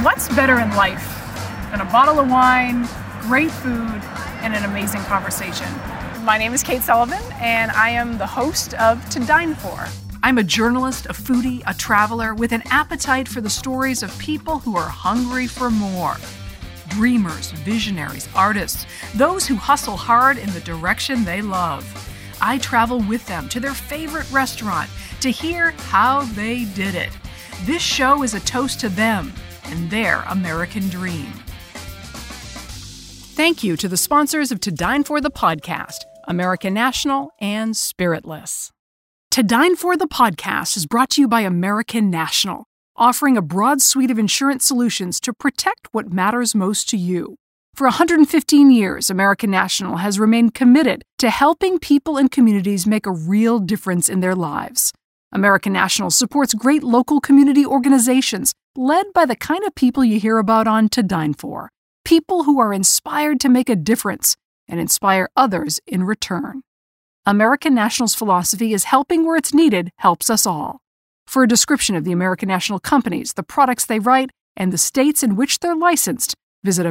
What's better in life than a bottle of wine, great food, and an amazing conversation? My name is Kate Sullivan, and I am the host of To Dine For. I'm a journalist, a foodie, a traveler with an appetite for the stories of people who are hungry for more. Dreamers, visionaries, artists, those who hustle hard in the direction they love. I travel with them to their favorite restaurant to hear how they did it. This show is a toast to them and their American dream. Thank you to the sponsors of To Dine For the podcast, American National and Spiritless. To Dine For the podcast is brought to you by American National, offering a broad suite of insurance solutions to protect what matters most to you. For 115 years, American National has remained committed to helping people and communities make a real difference in their lives. American National supports great local community organizations led by the kind of people you hear about on To Dine For. People who are inspired to make a difference and inspire others in return. American National's philosophy is helping where it's needed helps us all. For a description of the American National companies, the products they write, and the states in which they're licensed, visit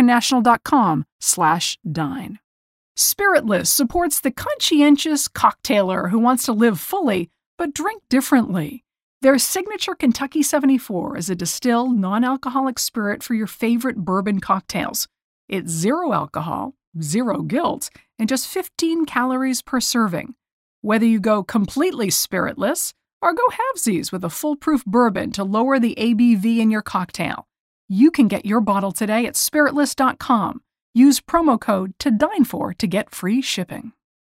americannational.com/dine. Spiritless supports the conscientious cocktailer who wants to live fully but drink differently. Their signature Kentucky 74 is a distilled, non-alcoholic spirit for your favorite bourbon cocktails. It's 0 alcohol, 0 guilt, and just 15 calories per serving. Whether you go completely spiritless or go halvesies with a foolproof bourbon to lower the ABV in your cocktail, you can get your bottle today at spiritless.com. Use promo code TODINEFOR to get free shipping.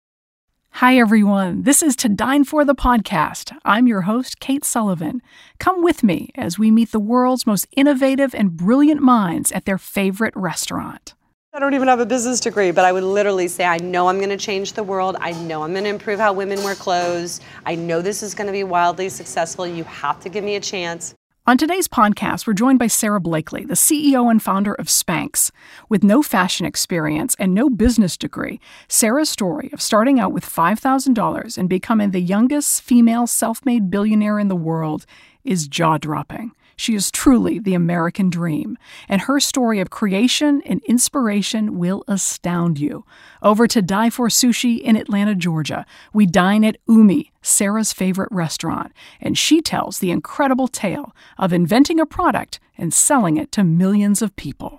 Hi, everyone. This is To Dine For the podcast. I'm your host, Kate Sullivan. Come with me as we meet the world's most innovative and brilliant minds at their favorite restaurant. I don't even have a business degree, but I would literally say, I know I'm going to change the world. I know I'm going to improve how women wear clothes. I know this is going to be wildly successful. You have to give me a chance. On today's podcast, we're joined by Sara Blakely, the CEO and founder of Spanx. With no fashion experience and no business degree, Sara's story of starting out with $5,000 and becoming the youngest female self-made billionaire in the world is jaw-dropping. She is truly the American dream, and her story of creation and inspiration will astound you. Over to Die For Sushi in Atlanta, Georgia, we dine at Umi, Sara's favorite restaurant, and she tells the incredible tale of inventing a product and selling it to millions of people.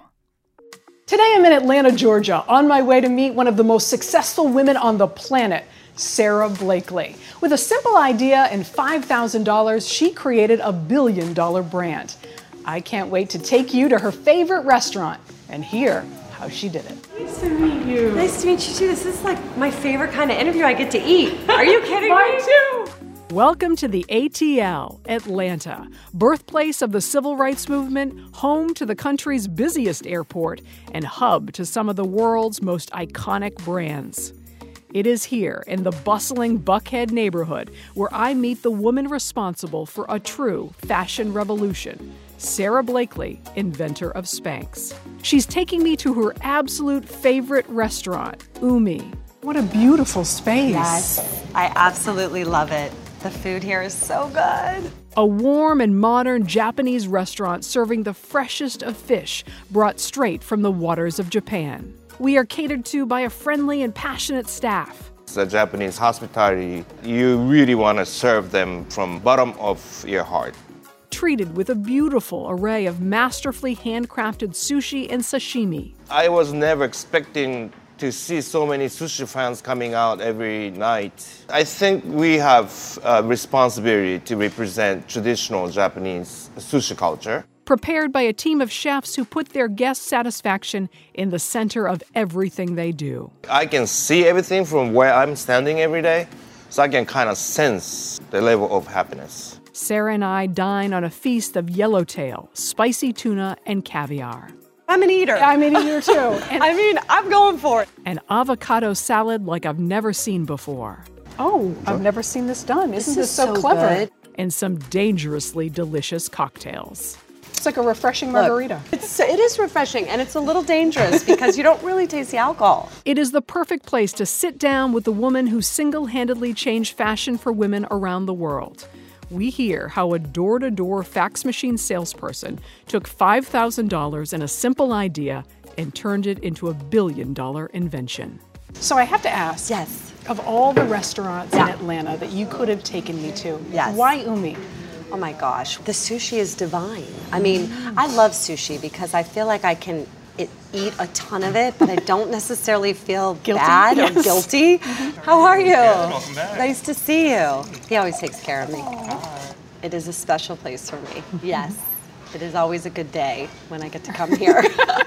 Today I'm in Atlanta, Georgia, on my way to meet one of the most successful women on the planet, Sara Blakely. With a simple idea and $5,000, she created a billion-dollar brand. I can't wait to take you to her favorite restaurant and hear how she did it. Nice to meet you. Nice to meet you too. This is like my favorite kind of interview I get to eat. Are you kidding me? Mine too. Welcome to the ATL, Atlanta, birthplace of the civil rights movement, home to the country's busiest airport, and hub to some of the world's most iconic brands. It is here, in the bustling Buckhead neighborhood, where I meet the woman responsible for a true fashion revolution, Sara Blakely, inventor of Spanx. She's taking me to her absolute favorite restaurant, Umi. What a beautiful space. Yes, I absolutely love it. The food here is so good. A warm and modern Japanese restaurant serving the freshest of fish brought straight from the waters of Japan. We are catered to by a friendly and passionate staff. The Japanese hospitality, you really want to serve them from bottom of your heart. Treated with a beautiful array of masterfully handcrafted sushi and sashimi. I was never expecting to see so many sushi fans coming out every night. I think we have a responsibility to represent traditional Japanese sushi culture. Prepared by a team of chefs who put their guest satisfaction in the center of everything they do. I can see everything from where I'm standing every day, so I can kind of sense the level of happiness. Sara and I dine on a feast of yellowtail, spicy tuna, and caviar. I'm an eater. I'm an eater too. And I'm going for it. an avocado salad like I've never seen before. Oh, I've never seen this done. Isn't this so clever? Good. And some dangerously delicious cocktails. It's like a refreshing margarita. It is refreshing, and it's a little dangerous because you don't really taste the alcohol. It is the perfect place to sit down with the woman who single-handedly changed fashion for women around the world. we hear how a door-to-door fax machine salesperson took $5,000 and a simple idea and turned it into a billion-dollar invention. So I have to ask, Yes. of all the restaurants in Atlanta that you could have taken me to, Yes. why Umi? Oh my gosh, the sushi is divine. I mean, I love sushi because I feel like I can eat a ton of it, but I don't necessarily feel Guilty? bad Yes. or guilty. How are you? welcome back. Nice to see you. He always takes care of me. It is a special place for me. Yes. It is always a good day when I get to come here.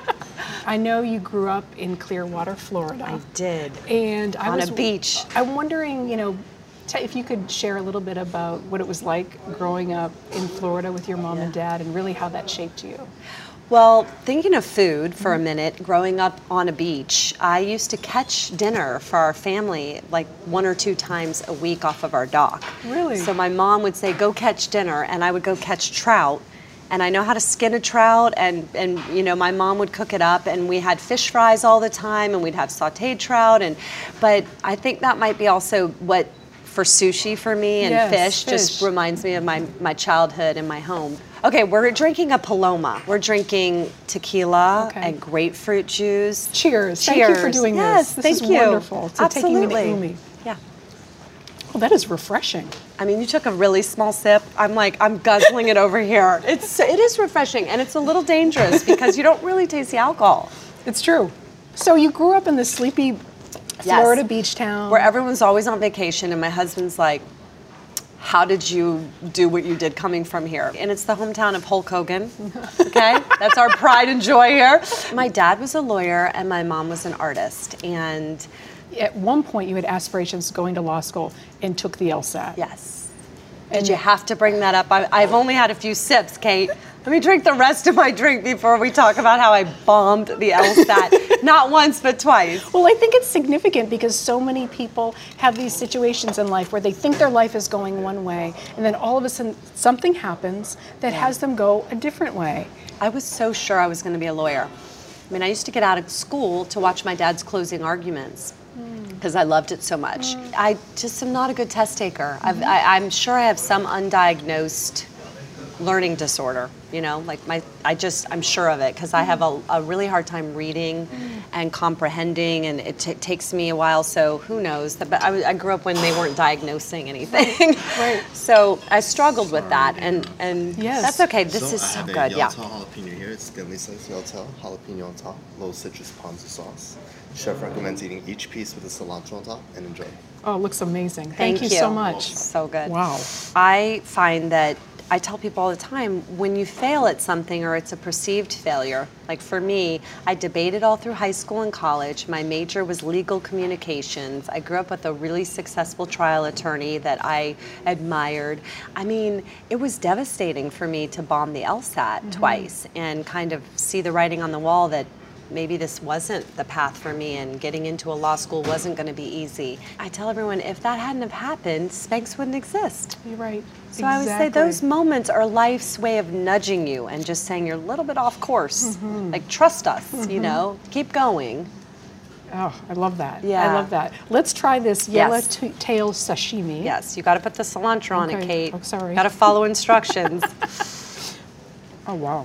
I know you grew up in Clearwater, Florida. I did. And I On was a beach. I'm wondering, if you could share a little bit about what it was like growing up in Florida with your mom and dad and really how that shaped you. Well, thinking of food for a minute, growing up on a beach, I used to catch dinner for our family like 1 or 2 times a week off of our dock. Really? So my mom would say, go catch dinner, and I would go catch trout. And I know how to skin a trout, and my mom would cook it up, and we had fish fries all the time, and we'd have sauteed trout. But I think that might be also what, for sushi for me, and Yes, fish just reminds me of my childhood and my home. Okay, we're drinking a Paloma. We're drinking tequila and grapefruit juice. Cheers. Cheers. Thank you for doing Yes, this. thank This is you. wonderful. So taking me to Absolutely. Umi. Yeah. Well, that is refreshing. I mean, you took a really small sip. I'm guzzling it over here. It is refreshing, and it's a little dangerous because you don't really taste the alcohol. It's true. So you grew up in this sleepy Florida beach town. Where everyone's always on vacation, and my husband's like, how did you do what you did coming from here? And it's the hometown of Hulk Hogan, okay? That's our pride and joy here. My dad was a lawyer, and my mom was an artist, and at one point you had aspirations going to law school and took the LSAT. yes. Did you have to bring that up? I've only had a few sips, Kate. Let me drink the rest of my drink before we talk about how I bombed the LSAT. Not once, but twice. Well, I think it's significant because so many people have these situations in life where they think their life is going one way, and then all of a sudden something happens that has them go a different way. I was so sure I was going to be a lawyer. I mean, I used to get out of school to watch my dad's closing arguments because I loved it so much. I just am not a good test taker. I'm sure I have some undiagnosed learning disorder, I'm sure of it because I have a really hard time reading and comprehending, and it takes me a while, so who knows. But I grew up when they weren't diagnosing anything. Right. So I struggled with that, and Yes. that's okay. This is I so have good, a yeah. Yellow jalapeno here. It's Gunley's Yellow jalapeno on top, little citrus ponzu sauce. Chef recommends eating each piece with a cilantro on top, and enjoy. Oh, it looks amazing. Thank you so much. So good. Wow. I find that I tell people all the time, when you fail at something or it's a perceived failure, like for me, I debated all through high school and college. My major was legal communications. I grew up with a really successful trial attorney that I admired. I mean, it was devastating for me to bomb the LSAT twice and kind of see the writing on the wall that maybe this wasn't the path for me and getting into a law school wasn't going to be easy. I tell everyone, if that hadn't have happened, Spanx wouldn't exist. You're right. So I would say those moments are life's way of nudging you and just saying you're a little bit off course. Like, trust us, keep going. Oh, I love that. Yeah. I love that. Let's try this yellowtail sashimi. Yes, you got to put the cilantro on it, Okay. Kate. Oh, sorry. Got to follow instructions. Oh, wow.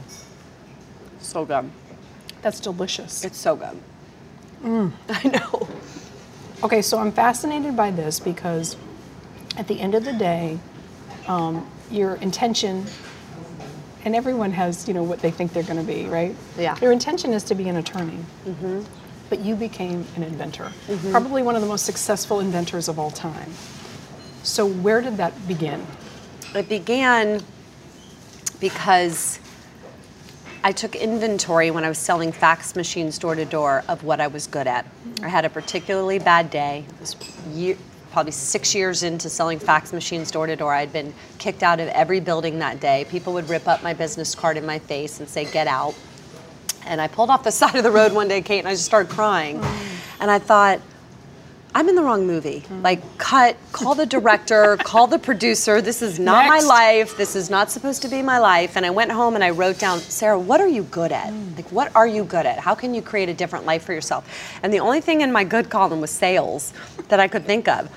So good. That's delicious. It's so good. I know. Okay, so I'm fascinated by this because at the end of the day, your intention, and everyone has, what they think they're going to be, right? Yeah. Your intention is to be an attorney. But you became an inventor. Probably one of the most successful inventors of all time. So where did that begin? It began because I took inventory when I was selling fax machines door to door of what I was good at. I had a particularly bad day. It was probably 6 years into selling fax machines door to door. I'd been kicked out of every building that day. People would rip up my business card in my face and say, "Get out." And I pulled off the side of the road one day, Kate, and I just started crying. And I thought, I'm in the wrong movie. Like, call the director, call the producer. This is not my life. This is not supposed to be my life. And I went home and I wrote down, Sarah, what are you good at? Like, what are you good at? How can you create a different life for yourself? And the only thing in my good column was sales that I could think of.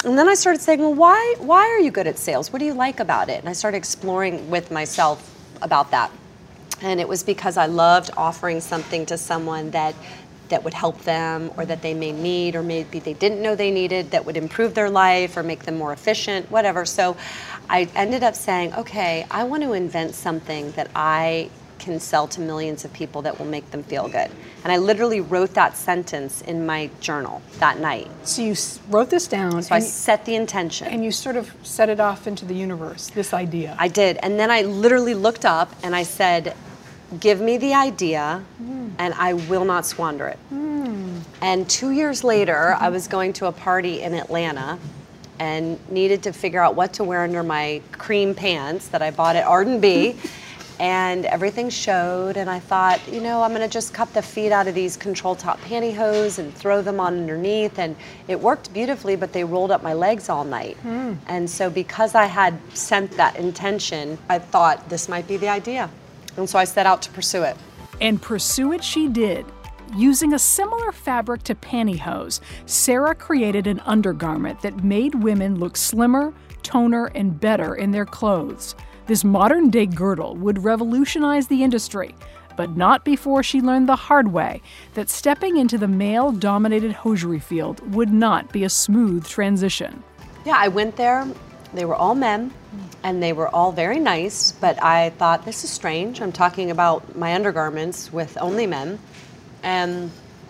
And then I started saying, well, why are you good at sales? What do you like about it? And I started exploring with myself about that. And it was because I loved offering something to someone that would help them, or that they may need, or maybe they didn't know they needed, that would improve their life or make them more efficient, whatever. So I ended up saying, okay, I want to invent something that I can sell to millions of people that will make them feel good. And I literally wrote that sentence in my journal that night. So you wrote this down. So I set the intention. And you sort of set it off into the universe, this idea. I did. And then I literally looked up and I said, give me the idea and I will not squander it. And 2 years later, I was going to a party in Atlanta and needed to figure out what to wear under my cream pants that I bought at Arden B. And everything showed, and I thought, I'm going to just cut the feet out of these control top pantyhose and throw them on underneath. And it worked beautifully, but they rolled up my legs all night. And so because I had sent that intention, I thought this might be the idea. And so I set out to pursue it. And pursue it she did. Using a similar fabric to pantyhose, Sarah created an undergarment that made women look slimmer, toner, and better in their clothes. This modern-day girdle would revolutionize the industry, but not before she learned the hard way that stepping into the male-dominated hosiery field would not be a smooth transition. Yeah, I went there. They were all men, and they were all very nice, but I thought, this is strange. I'm talking about my undergarments with only men, and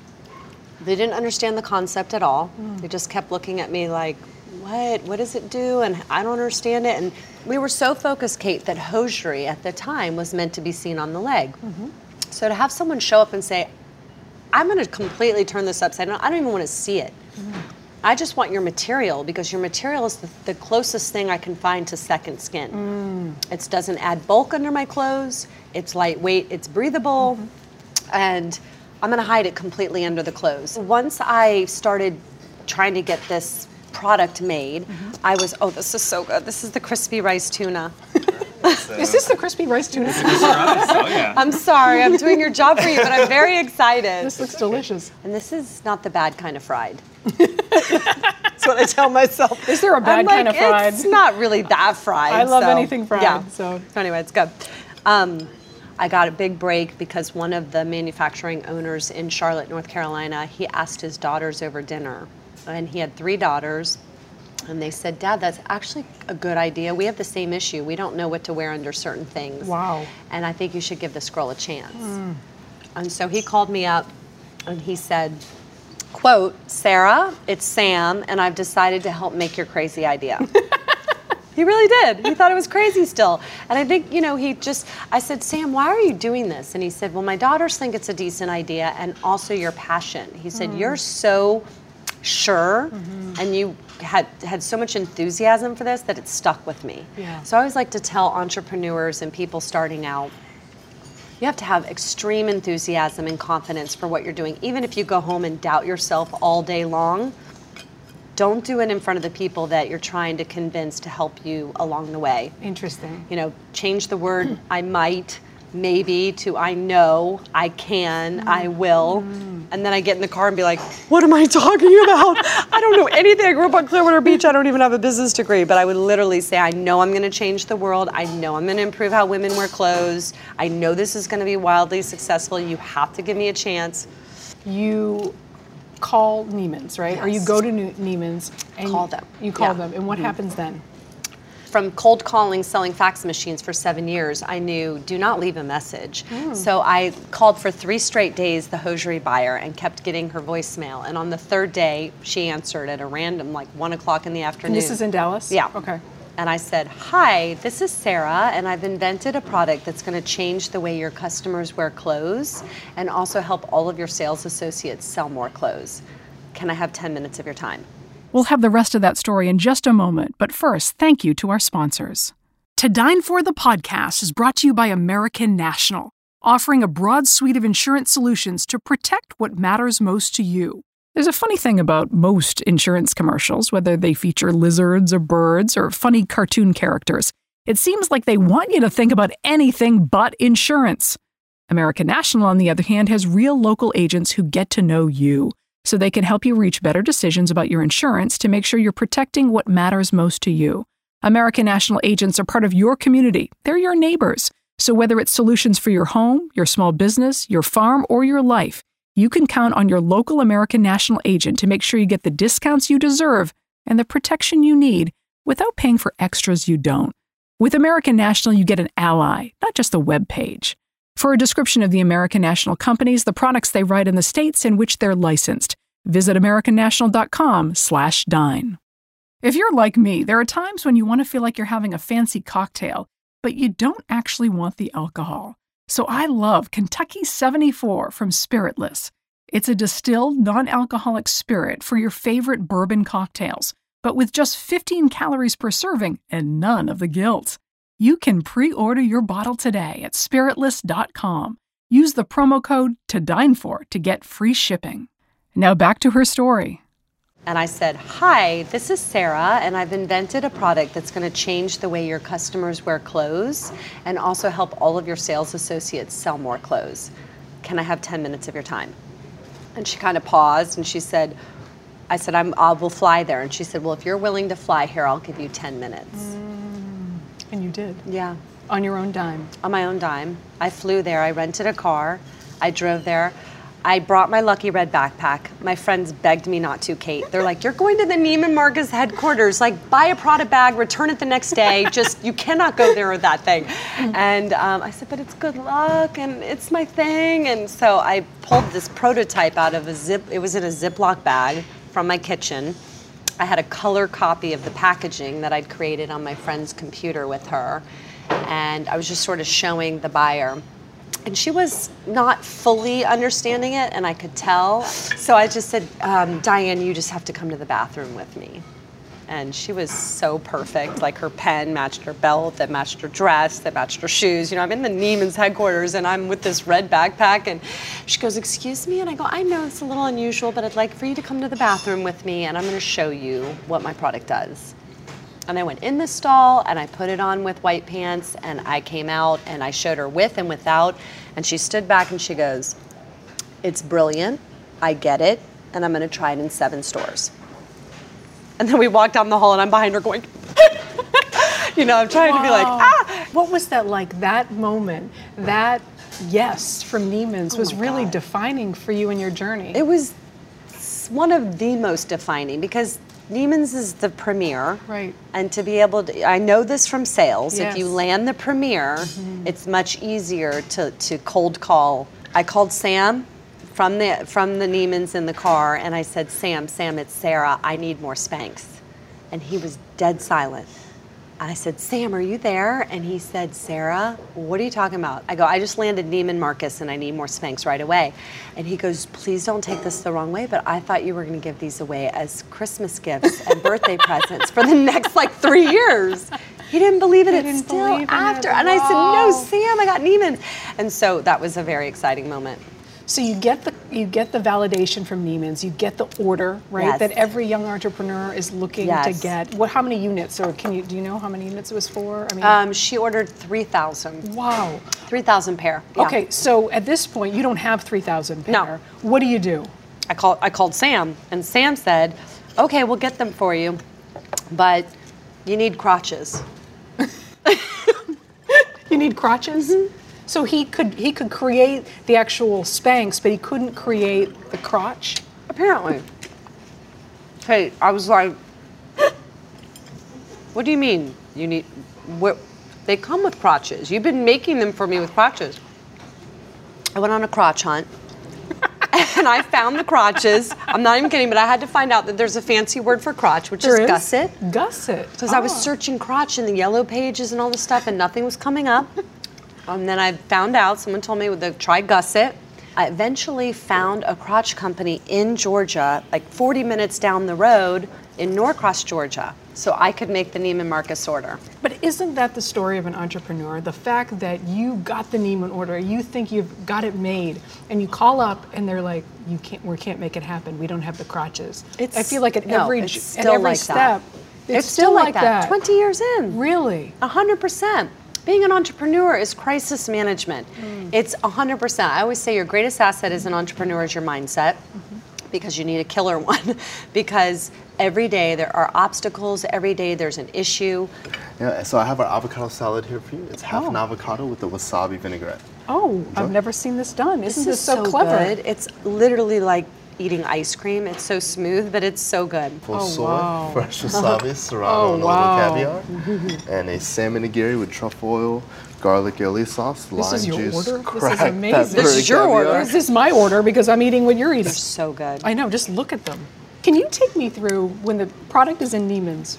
they didn't understand the concept at all. They just kept looking at me like, what does it do? And I don't understand it. And we were so focused, Kate, that hosiery at the time was meant to be seen on the leg. So to have someone show up and say, I'm going to completely turn this upside down, I don't even want to see it. I just want your material, because your material is the closest thing I can find to second skin. It doesn't add bulk under my clothes, it's lightweight, it's breathable, and I'm going to hide it completely under the clothes. Once I started trying to get this product made, I was, this is so good. This is the crispy rice tuna. Is this the crispy rice tuna? Oh, yeah. I'm sorry, I'm doing your job for you, but I'm very excited. This looks delicious. And this is not the bad kind of fried. That's what I tell myself. Is there a bad kind of fried? It's not really that fried. I love anything fried. Yeah. So anyway, it's good. I got a big break because one of the manufacturing owners in Charlotte, North Carolina, he asked his daughters over dinner. And he had 3 daughters. And they said, Dad, that's actually a good idea. We have the same issue. We don't know what to wear under certain things. Wow. And I think you should give this girl a chance. And so he called me up and he said, quote, Sarah, it's Sam, and I've decided to help make your crazy idea. He really did. He thought it was crazy still. And I think, I said, Sam, why are you doing this? And he said, well, my daughters think it's a decent idea, and also your passion. He said, you're so sure, and you had so much enthusiasm for this that it stuck with me. Yeah. So I always like to tell entrepreneurs and people starting out, you have to have extreme enthusiasm and confidence for what you're doing. Even if you go home and doubt yourself all day long, don't do it in front of the people that you're trying to convince to help you along the way. interesting. Change the word I might, maybe, to I know, I can, I will. And then I get in the car and be like, what am I talking about? I don't know anything. I grew up on Clearwater Beach. I don't even have a business degree. But I would literally say, I know I'm going to change the world. I know I'm going to improve how women wear clothes. I know this is going to be wildly successful. You have to give me a chance. You call Neiman's, right? Or you Yes. go to Neiman's and Call them. You call Yeah. them, and what happens then? From cold calling, selling fax machines for 7 years, I knew, do not leave a message. So I called for 3 straight days the hosiery buyer and kept getting her voicemail. And on the 3rd day, she answered at a random, 1 o'clock in the afternoon. And this is in Dallas? Yeah. Okay. And I said, hi, this is Sarah, and I've invented a product that's going to change the way your customers wear clothes and also help all of your sales associates sell more clothes. Can I have 10 minutes of your time? We'll have the rest of that story in just a moment, but first, thank you to our sponsors. To Dine For the podcast is brought to you by American National, offering a broad suite of insurance solutions to protect what matters most to you. There's a funny thing about most insurance commercials, whether they feature lizards or birds or funny cartoon characters. It seems like they want you to think about anything but insurance. American National, on the other hand, has real local agents who get to know you. so they can help you reach better decisions about your insurance to make sure you're protecting what matters most to you. American National agents are part of your community. They're your neighbors. So whether it's solutions for your home, your small business, your farm, or your life, you can count on your local American National agent to make sure you get the discounts you deserve and the protection you need without paying for extras you don't. With American National, you get an ally, not just a web page. For a description of the American National companies, the products they write, in the states in which they're licensed, visit americannational.com/dine. If you're like me, there are times when you want to feel like you're having a fancy cocktail, but you don't actually want the alcohol. So I love Kentucky 74 from Spiritless. It's a distilled, non-alcoholic spirit for your favorite bourbon cocktails, but with just 15 calories per serving and none of the guilt. You can pre-order your bottle today at spiritless.com. Use the promo code TODINEFOR to get free shipping. Now back to her story. And I said, hi, this is Sarah, and I've invented a product that's going to change the way your customers wear clothes and also help all of your sales associates sell more clothes. Can I have 10 minutes of your time? And she kind of paused, and she said, I said, I will fly there. And she said, well, if you're willing to fly here, I'll give you 10 minutes. And you did? Yeah. On your own dime? On my own dime. I flew there. I rented a car. I drove there. I brought my Lucky Red backpack. My friends begged me not to, Kate. They're like, you're going to the Neiman Marcus headquarters. Like, buy a Prada bag, return it the next day. Just, you cannot go there with that thing. And I said, but it's good luck, and it's my thing. And so I pulled this prototype out of it was in a Ziploc bag from my kitchen. I had a color copy of the packaging that I'd created on my friend's computer with her. And I was just sort of showing the buyer. And she was not fully understanding it, and I could tell. So I just said, Diane, you just have to come to the bathroom with me. And she was so perfect. Like, her pen matched her belt, that matched her dress, that matched her shoes. You know, I'm in the Neiman's headquarters, and I'm with this red backpack, and she goes, excuse me? And I go, I know it's a little unusual, but I'd like for you to come to the bathroom with me, and I'm going to show you what my product does. And I went in the stall, and I put it on with white pants, and I came out, and I showed her with and without, and she stood back, and she goes, it's brilliant, I get it, and I'm going to try it in 7 stores. And then we walked down the hall, and I'm behind her going, you know, I'm trying to be like, ah! What was that like, that moment, that yes from Neiman's was really defining for you in your journey? It was one of the most defining, because Neiman's is the premier. Right. And to be able to, I know this from sales, Yes. if you land the premier, it's much easier to cold call. I called Sam from the Neiman's in the car, and I said, Sam, it's Sarah, I need more Spanx. And he was dead silent. And I said, Sam, are you there? And he said, Sarah, what are you talking about? I go, I just landed Neiman Marcus and I need more Spanx right away. And he goes, please don't take this the wrong way, but I thought you were going to give these away as Christmas gifts and birthday presents for the next like 3 years. He didn't believe it. It's still after. And I said, no, Sam, I got Neiman's. And so that was a very exciting moment. So you get the validation from Neiman's, you get the order, right? Yes. That every young entrepreneur is looking to get. How many units? Or do you know how many units it was for? I mean, she ordered 3,000. Wow. 3,000 pair. Yeah. Okay, so at this point you don't have 3,000 pair. No. What do you do? I called Sam, and Sam said, okay, we'll get them for you, but you need crotches. You need crotches? Mm-hmm. So he could create the actual Spanx, but he couldn't create the crotch? Apparently. Hey, I was like, what do you mean you need, they come with crotches. You've been making them for me with crotches. I went on a crotch hunt, and I found the crotches. I'm not even kidding, but I had to find out that there's a fancy word for crotch, which is gusset. Gusset. Because I was searching crotch in the yellow pages and all this stuff, and nothing was coming up. And then I found out, someone told me to try gusset. I eventually found a crotch company in Georgia, like 40 minutes down the road in Norcross, Georgia, so I could make the Neiman Marcus order. But isn't that the story of an entrepreneur? The fact that you got the Neiman order, you think you've got it made, and you call up and they're like, we can't make it happen. We don't have the crotches. I feel like at every step, it's still like that. 20 years in. Really? 100%. Being an entrepreneur is crisis management. It's 100%. I always say your greatest asset as an entrepreneur is your mindset. because you need a killer one. Because every day there are obstacles, every day there's an issue. Yeah, so I have our avocado salad here for you. It's half an avocado with the wasabi vinaigrette. Oh, I've never seen this done. Isn't this so so clever? good. It's literally like eating ice cream. It's so smooth, but it's so good. Full Oh, soy, wow. fresh wasabi, serrano, and a wow. little caviar. And a salmon nigiri with truffle oil, garlic aioli sauce, This lime is your juice, order? This is cracked amazing. pepper, This is your caviar. order. This is my order because I'm eating what you're eating. They're so good. I know, just look at them. Can you take me through when the product is in Neiman's?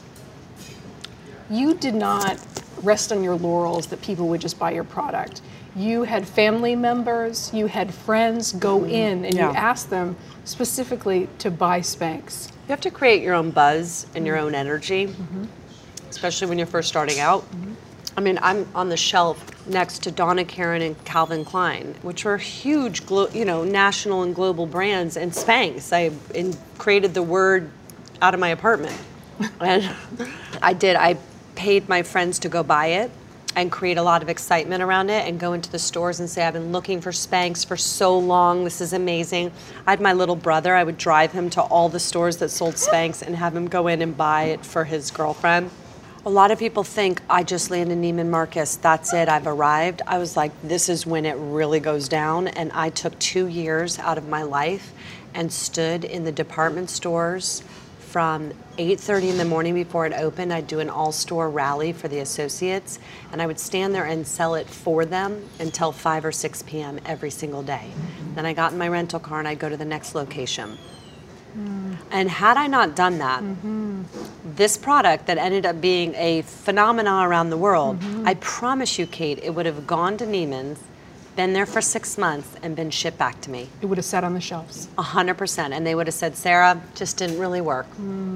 You did not rest on your laurels that people would just buy your product. You had family members, you had friends go in and Yeah. you asked them specifically to buy Spanx. You have to create your own buzz and your own energy, especially when you're first starting out. I mean, I'm on the shelf next to Donna Karan and Calvin Klein, which were huge, national and global brands, and Spanx. I created the word out of my apartment, and I paid my friends to go buy it and create a lot of excitement around it and go into the stores and say, I've been looking for Spanx for so long, this is amazing. I had my little brother, I would drive him to all the stores that sold Spanx and have him go in and buy it for his girlfriend. A lot of people think, I just landed Neiman Marcus, that's it, I've arrived. I was like, this is when it really goes down, and I took 2 years out of my life and stood in the department stores from 8:30 in the morning before it opened. I'd do an all-store rally for the associates, and I would stand there and sell it for them until 5 or 6 p.m. every single day. Then I got in my rental car and I'd go to the next location. And had I not done that, this product that ended up being a phenomenon around the world, I promise you, Kate, it would have gone to Neiman's, been there for 6 months, and been shipped back to me. It would have sat on the shelves. 100%. And they would have said, Sarah, just didn't really work.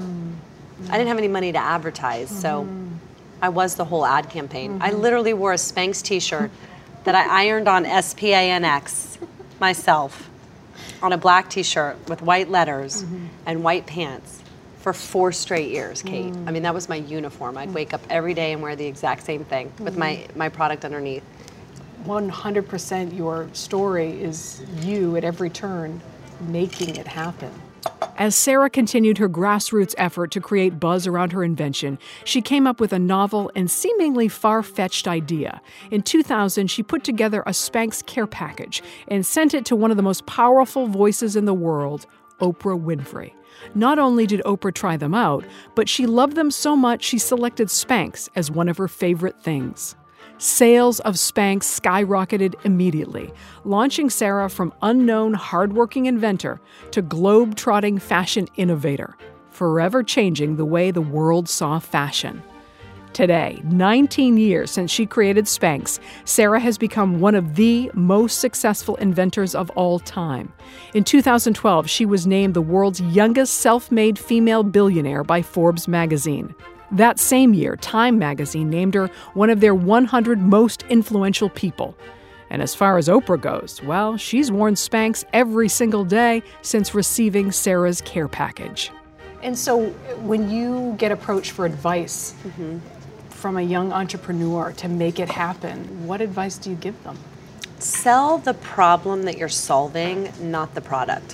I didn't have any money to advertise, so I was the whole ad campaign. I literally wore a Spanx t-shirt that I ironed on SPANX myself on a black t-shirt with white letters and white pants for 4 straight years, Kate. I mean, that was my uniform. I'd wake up every day and wear the exact same thing with my product underneath. 100% your story is you at every turn making it happen. As Sarah continued her grassroots effort to create buzz around her invention, she came up with a novel and seemingly far-fetched idea. In 2000, she put together a Spanx care package and sent it to one of the most powerful voices in the world, Oprah Winfrey. Not only did Oprah try them out, but she loved them so much she selected Spanx as one of her favorite things. Sales of Spanx skyrocketed immediately, launching Sarah from unknown, hardworking inventor to globe-trotting fashion innovator, forever changing the way the world saw fashion. Today, 19 years since she created Spanx, Sarah has become one of the most successful inventors of all time. In 2012, she was named the world's youngest self-made female billionaire by Forbes magazine. That same year, Time magazine named her one of their 100 most influential people. And as far as Oprah goes, well, she's worn Spanx every single day since receiving Sarah's care package. And so when you get approached for advice from a young entrepreneur to make it happen, what advice do you give them? Sell the problem that you're solving, not the product.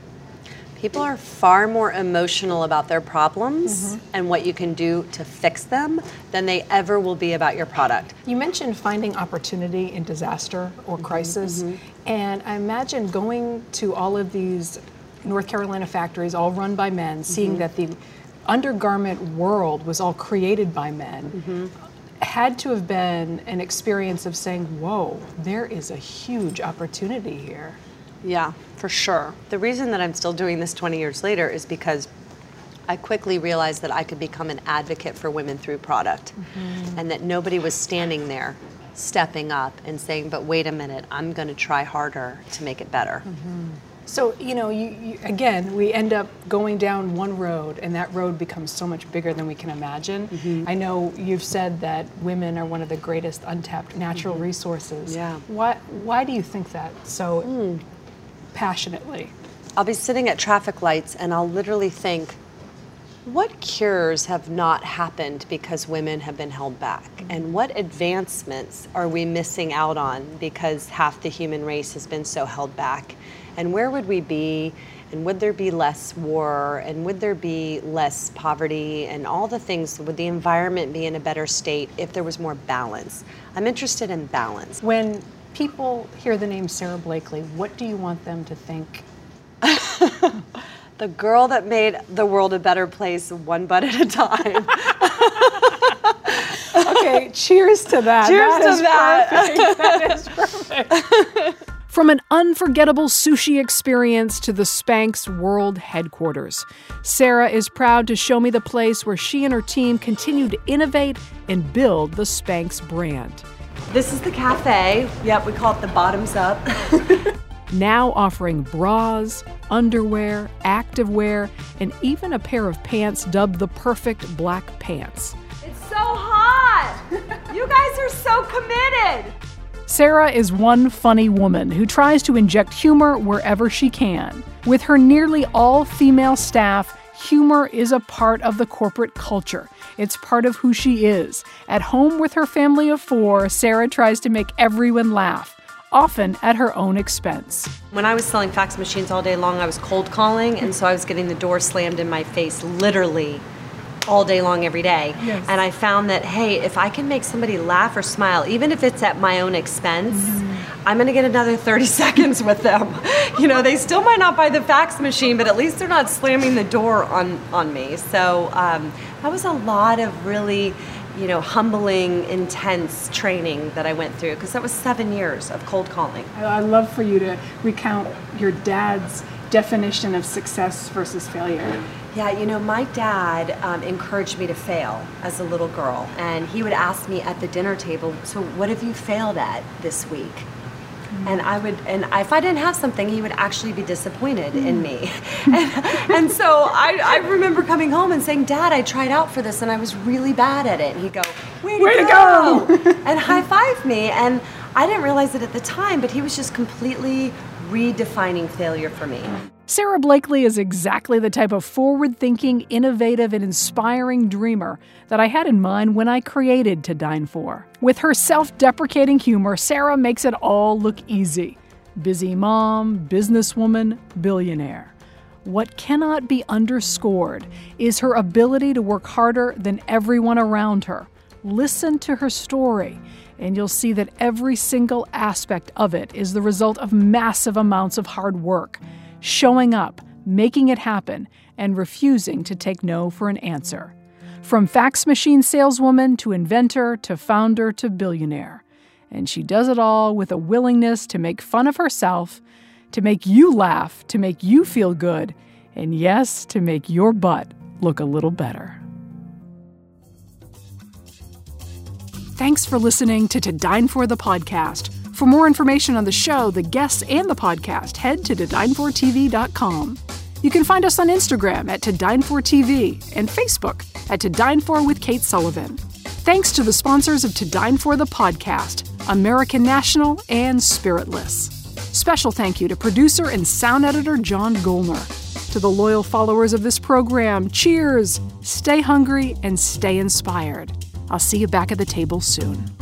People are far more emotional about their problems and what you can do to fix them than they ever will be about your product. You mentioned finding opportunity in disaster or crisis, and I imagine going to all of these North Carolina factories, all run by men, seeing that the undergarment world was all created by men, had to have been an experience of saying, whoa, there is a huge opportunity here. Yeah, for sure. The reason that I'm still doing this 20 years later is because I quickly realized that I could become an advocate for women through product, and that nobody was standing there stepping up and saying, but wait a minute, I'm going to try harder to make it better. So, you again, we end up going down one road, and that road becomes so much bigger than we can imagine. I know you've said that women are one of the greatest untapped natural resources. Yeah. Why do you think that so passionately? I'll be sitting at traffic lights and I'll literally think, what cures have not happened because women have been held back? And what advancements are we missing out on because half the human race has been so held back? And where would we be? And would there be less war? And would there be less poverty? And all the things, would the environment be in a better state if there was more balance? I'm interested in balance. When people hear the name Sara Blakely, what do you want them to think? The girl that made the world a better place one butt at a time. Okay, cheers to that. Cheers to that. That is perfect. From an unforgettable sushi experience to the Spanx world headquarters, Sara is proud to show me the place where she and her team continue to innovate and build the Spanx brand. This is the cafe. Yep, we call it the Bottoms Up. Now offering bras, underwear, activewear, and even a pair of pants dubbed the perfect black pants. It's so hot! You guys are so committed! Sara is one funny woman who tries to inject humor wherever she can. With her nearly all-female staff, humor is a part of the corporate culture. It's part of who she is. At home with her family of 4, Sara tries to make everyone laugh, often at her own expense. When I was selling fax machines all day long, I was cold calling, and so I was getting the door slammed in my face literally all day long every day. Yes. And I found that, hey, if I can make somebody laugh or smile, even if it's at my own expense, I'm going to get another 30 seconds with them. You know, they still might not buy the fax machine, but at least they're not slamming the door on me. So that was a lot of really, humbling, intense training that I went through, because that was 7 years of cold calling. I'd love for you to recount your dad's definition of success versus failure. Yeah, my dad encouraged me to fail as a little girl, and he would ask me at the dinner table, so what have you failed at this week? And if I didn't have something, he would actually be disappointed in me. And so I remember coming home and saying, Dad, I tried out for this and I was really bad at it. And he'd go, way to go! And high-five me. And I didn't realize it at the time, but he was just completely redefining failure for me. Sara Blakely is exactly the type of forward-thinking, innovative, and inspiring dreamer that I had in mind when I created To Dine For. With her self-deprecating humor, Sara makes it all look easy. Busy mom, businesswoman, billionaire. What cannot be underscored is her ability to work harder than everyone around her. Listen to her story, and you'll see that every single aspect of it is the result of massive amounts of hard work. Showing up, making it happen, and refusing to take no for an answer. From fax machine saleswoman to inventor to founder to billionaire. And she does it all with a willingness to make fun of herself, to make you laugh, to make you feel good, and yes, to make your butt look a little better. Thanks for listening to Dine For the podcast. For more information on the show, the guests, and the podcast, head to todinefortv.com. You can find us on Instagram at ToDineForTV and Facebook at To Dine For with Kate Sullivan. Thanks to the sponsors of To Dine For the podcast, American National and Spiritless. Special thank you to producer and sound editor John Golner. To the loyal followers of this program, cheers, stay hungry, and stay inspired. I'll see you back at the table soon.